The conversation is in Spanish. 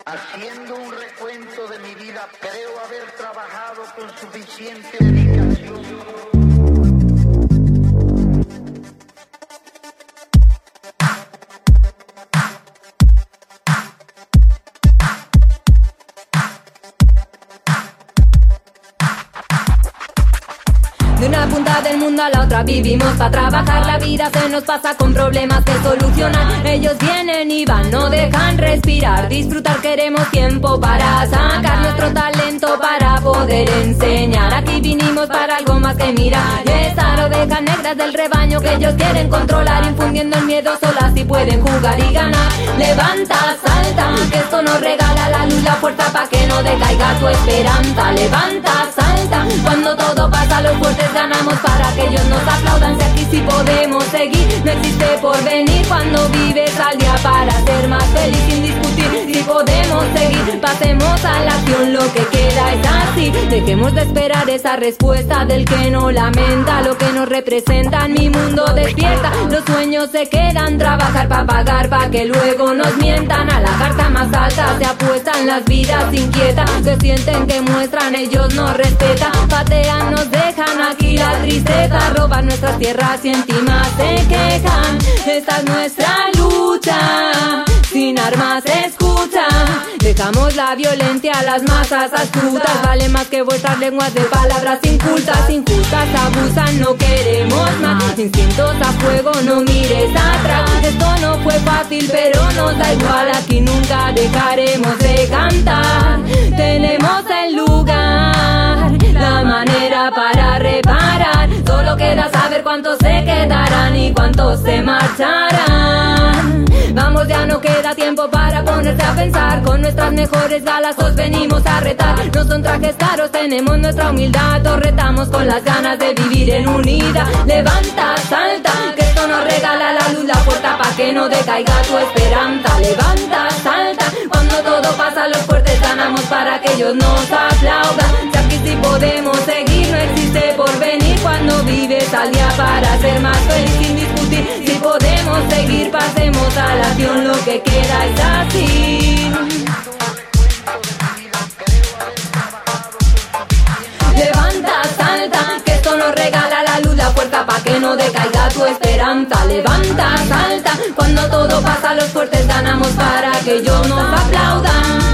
Haciendo un recuento de mi vida, creo haber trabajado con suficiente dedicación. De una punta del mundo a la otra vivimos para trabajar. La vida se nos pasa con problemas que solucionar. Ellos vienen y van, no dejan respirar. Disfrutar queremos tiempo para sacar nuestro talento para poder enseñar. Aquí vinimos para algo más que mirar. Esas ovejas negras del rebaño que ellos quieren controlar, infundiendo el miedo, solo así pueden jugar y ganar. Levanta, salta, que esto nos regala la luz, la fuerza pa' que no decaiga tu esperanza. Levanta, salta, cuando todo pasa los fuertes ganamos para que ellos nos aplaudan. Si aquí sí podemos seguir, no existe porvenir. Cuando vives al día para ser más feliz sin discutir. Si podemos seguir, pasemos a la acción, lo que queda es así. Dejemos de esperar esa respuesta del que no lamenta lo que nos representa. Mi mundo despierta, los sueños se quedan, trabajar para pagar, pa' que luego nos mientan. A la carta más alta se apuestan las vidas inquietas, que sienten que muestran, ellos nos respetan. Patean, nos dejan aquí la tristeza, roban nuestras tierras y encima se quejan. Esta es nuestra lucha, sin armas escucha. Dejamos la violencia a las masas astutas, vale más que vuestras lenguas de palabras incultas. Injustas abusan, no queremos más. Instintos a fuego, no mires atrás. Esto no fue fácil, pero nos da igual. Aquí nunca dejaremos de cantar. Tenemos el lugar, la manera para reparar. Solo queda saber cuántos se quedarán y cuántos se marcharán. Vamos, ya no queda tiempo para ponerse a pensar. Con nuestras mejores galas os venimos a retar. No son trajes caros, tenemos nuestra humildad. Os retamos con las ganas de vivir en unidad. Levanta, salta, que esto nos regala la luz, la puerta pa' que no decaiga tu esperanza. Levanta, salta, cuando todo pasa los fuertes ganamos para que ellos nos aplaudan. Si aquí sí podemos seguir, no existe porvenir. Cuando vives al día para ser más feliz sin discutir. Si podemos seguir, pasemos a la acción, lo que queda es así. Levanta, salta, que esto nos regala la luz, la fuerza pa' que no decaiga tu esperanza. Levanta, salta, cuando todo pasa los fuertes ganamos para que ellos nos aplaudan.